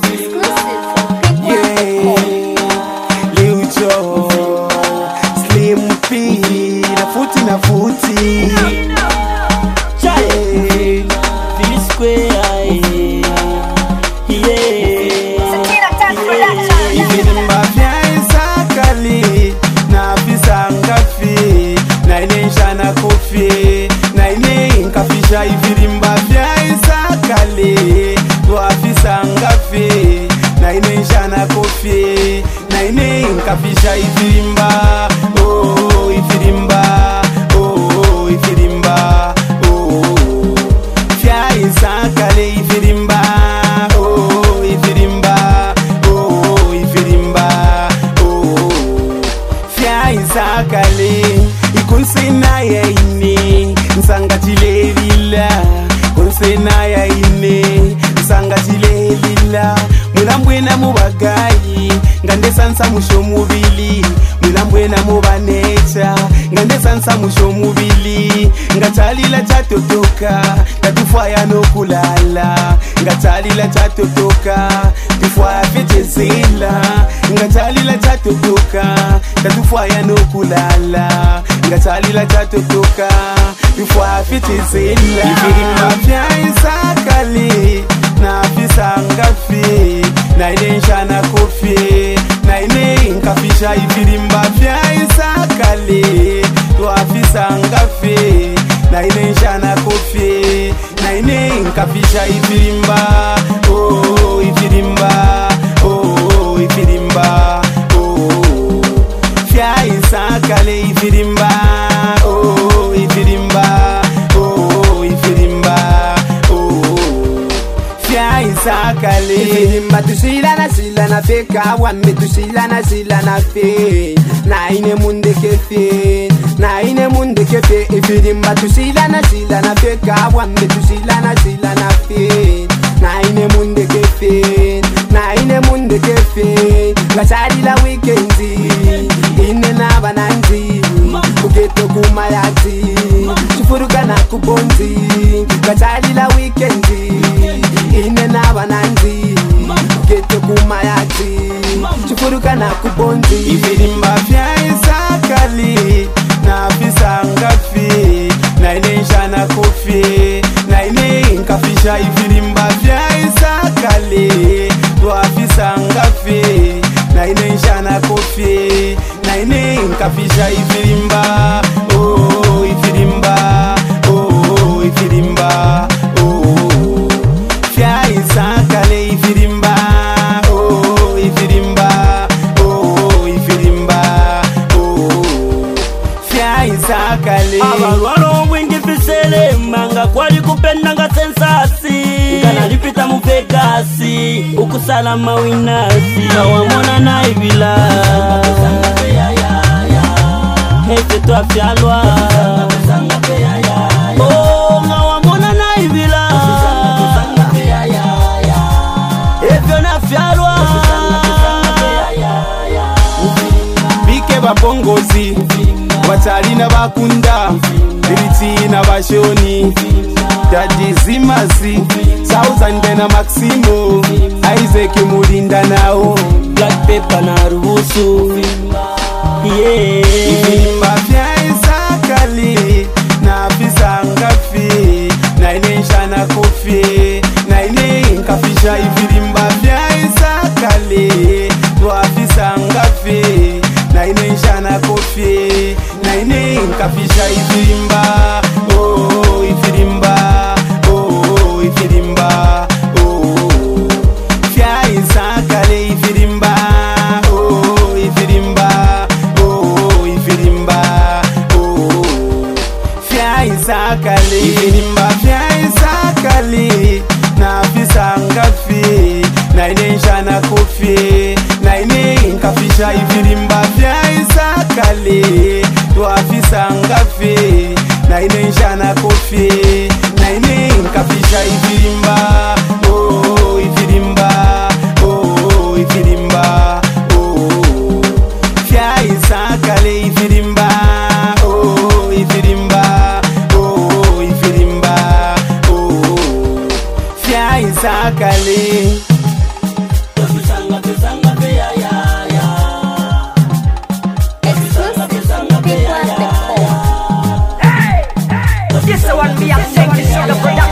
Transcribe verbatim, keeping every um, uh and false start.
Kafisha ifirimba, oh ifirimba, oh ifirimba, oh fya isakale ifirimba, oh ifirimba, oh ifirimba, oh fya isakale ikonsena ya ine nsangachile lila, konsena ya ine nsangachile lila, mulambwena mubagayi ngande sansa musho mubili, mulambwena mubanecha ngande sansa musho mubili, ngachalila chatotoka katufaya no kulala, ngachalila chatotoka tufaya fechezela, ngachalila chatotoka katufaya no kulala, ngachalila chatotoka tufaya fechezela. Ifirimba vya isakale na fisangafi na ilensha na kofi na ine nkafisha ifirimba vya isakale tuafisa ngafi na ilensha na kofi na ine nkafisha ifirimba, oh ifirimba, oh ifirimba, oh vya isakale ifirimba, oh ifirimba, oh ifirimba, oh vya isakale ifirimba tushila na shila na feka wame tushila na shila na fe na ine munde kefe na ine munde kefe ifirimba tushila na shila na feka wame tushila na shila na fe na ine munde kefe na ine munde kefe ngachari la weekendi ine na bananzi ugeto kumayati chifuruka na kubonzi ngachari la weekendi ine na bananzi ugeto kumayati chifuruka na kubonzi. Ifirimba vya isakali na fisangafi na ilensha na kofi na ine nkafisha ifirimba vya isakali tuafisangafi na ilensha na kofi na ine nkafisha ifirimba, oh ifirimba, oh ifirimba, oh fya isakale ifirimba, oh ifirimba, oh ifirimba, oh fya isakale. Abalwalo mwingi fisele manga kwali kupenda nga sensasi kana lipita mu Vegasi ukusala mawinasi na wamona na ibila hete to afyalwa oh nga wamona na ibila evyo na afyalwa bike babongozi watali na bakunda Riti na bashoni Daddy Zimazi Sauzande na Maximo Isaac Mulinda nao Black Pepper na Rubusu yeah. Ifirimba vya isakali na fisangafi na ilensha na kofi na ine nkafisha ifirimba vya isakali tuafisangafi na ilensha na kofi na ine nkafisha ifirimba, oh ifirimba, oh ifirimba, oh fya isakale ifirimba, oh ifirimba, oh ifirimba, oh fya isakale ifirimba vya isakale na fisangafi na ilensha na kofi na ine nkafisha ifirimba vya isakale tuafisangafi na ilensha na kofi na ine nkafisha ifirimba, oh ifirimba, oh ifirimba, oh fya isakale ifirimba, oh ifirimba, oh ifirimba, oh fya isakale. me, I take it to the production.